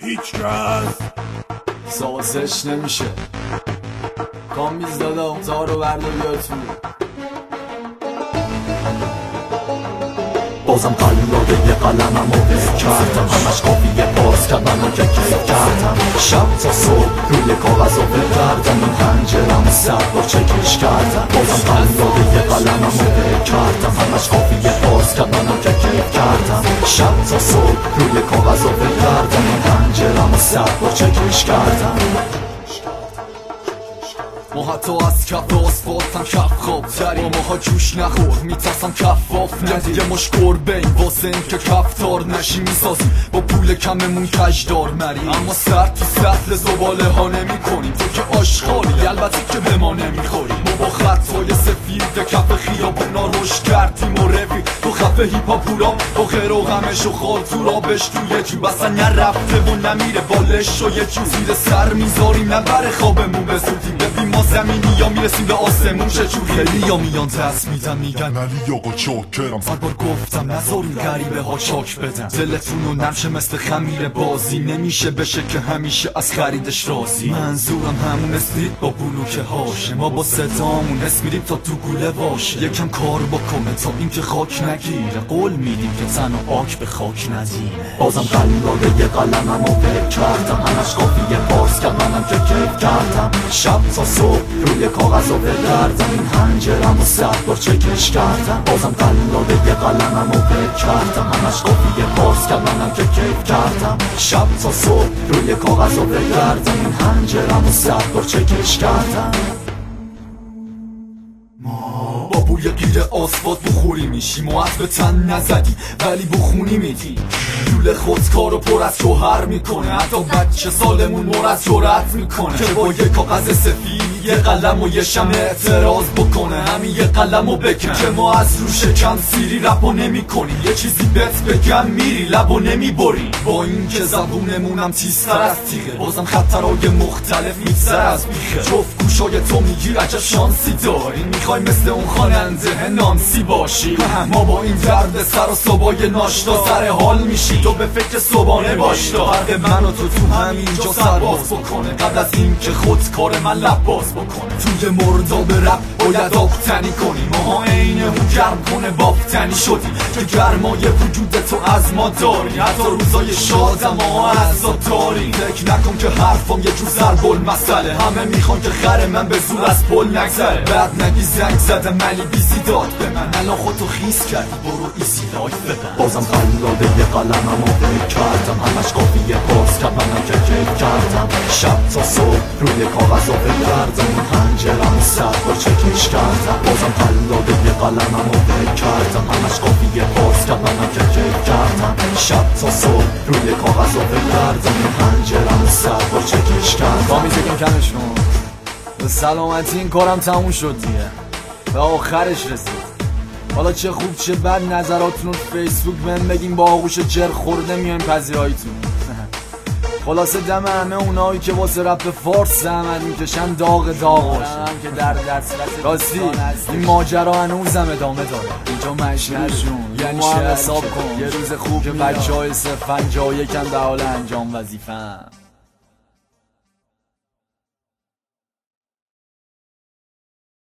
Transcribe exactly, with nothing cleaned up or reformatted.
هیچ کس سازش نمیشه. کامیز دادا تارو بردار بیا تو. بازم قلاده یه قلمم رو حفظ کردم، همش کافیه باز کردن و که کیف کردم. شب تا صبح روی کاغذ رو بگردم، این پنجرم صد بار چکش کردم. بازم قلاده یه قلمم رو حفظ کردم، همش کافیه باز کردن و که کیف کردم. شب تا صبح روی کاغذ رو بگردم، این پنجرم صد بار چکش کردم. ما حتی از کف آسفالتم کف خواب تریم، ما ماها جوش نخور میترسم کفاف ندیم. یه مش گربه این واسه این که کفتار نشی میسازیم، با پول کممون کجدار مریم. اما سر تو سطل زباله ها نمی کنیم، تو که آشغالی البته که به ما نمیخوریم. ما با خطای سفید کف خیابونا رشد کردیم و روی تو خفه هیپاپورا با خیر و غمش و خالتورا بش توی جوب اصلا نرفته و نمیره بالش و یه جو زیر سر میذاریم نبره خوابمون بسودیم. ببین ما زمینی یا میرسیم به آسمون چه جوری. خیلی یا میان دست میدن میگن علی آقا چاکرم، صد بار گفتم نذارین غریبه ها چاک بدن. دلتونو نمشه مثل خمیر بازی، نمیشه بشه که همیشه از خریدش راضی. منظورم همون اسمیرید با بلوکه هاشه، ما با صدامون اسمیریم تا تو گوله باشه. یکم کار بکنه تا اینکه خاک نگیره، قول میدیم که تن و آک به خاک ندینه. بازم قلاده یه قلمم رو حفظ کردم، همش کافیه باز کردنم که کیف کردم. شب تا صبح روی کاغذ رو بگردم، این پنجرم رو صد بار چکش کردم. بازم قلاده یه قلمم رو حفظ کردم، همش کافیه باز کردنم که کیف کردم. شب تا صبح روی کاغذ رو بگردم، این پنجرم رو صد بار چکش کردم. با بوی گیر آسفالت بخوری میشیم و به تن نزدی ولی بخونی میدی. لوله خودکارو پر از جوهر میکنه، حتی بچه سالمون مر از جرأت میکنه که با یه کاغذ سفید یه قلم و یه شمع اعتراض بکنه. همین یه قلم و بکن که ما از رو شکم سیری رپا نمی کنیم. یه چیزی بهت بگم میری لبو نمی بری، با این که زبونمونم تیزتر از تیغه، بازم خطرهای مختلف میگذر از بیخه. جفت گوشای تو میگی عجب شانسی داری، میخوای مثل اون خواننده نانسی باشی. ما با این درد سر و صبای ناشتا سر حال میشی، تو به فکر صبحانه باش. تا فرق من و تو تو همینجا سرباز بکنه، قبل از این که خود کار من لب باز بکنه. توی مرداب رپ باید آبتنی کنی، ماها عین هو گرم کنه بافتنی شدی که گرمای وجود تو از ما داری. حتی روزای شادم ما از داری، فکر نکن که حرفم یه جو ضرب المثله. همه میخوان که خر من به زور از پل نگذره. بعد نگی زنگ زدم ملی بیزی داد به من، الان خودتو خیس کردی برو ایزی لایف ببن. بازم قلاده یه قلمم رو حفظ کردم، همش کافیه باز کردنم که کیف کردم. شب تا صبح روی کاغذ رو بگردم، این پنجرم صد بار چکش کردم. بازم قلاده یه قلمم رو حفظ کردم، همش کافیه باز کردنم که کیف کردم. شب تا صبح روی کاغذ رو بگردم، این پنجرم صد بار چکش کردم. کامیز یکم کمش کن. به سلامتی این کارم تموم شد دیگه، به آخرش رسید. حالا چه خوب چه بد نظراتونو فیسبوک بهم بگین، با آغوش جر خورده میایم پذیراییتون. خلاصه دم همه اونایی که واسه رپ فارس زحمت میکشن داغ داغ باشه، هم که در دسترس راستی این ماجرا هنوزم ادامه داره. اینجا مشهورشون یعنی شهر حساب کن یه روز خوب که بچه های صفن جا یکن به حال انجام وظیفه‌ام.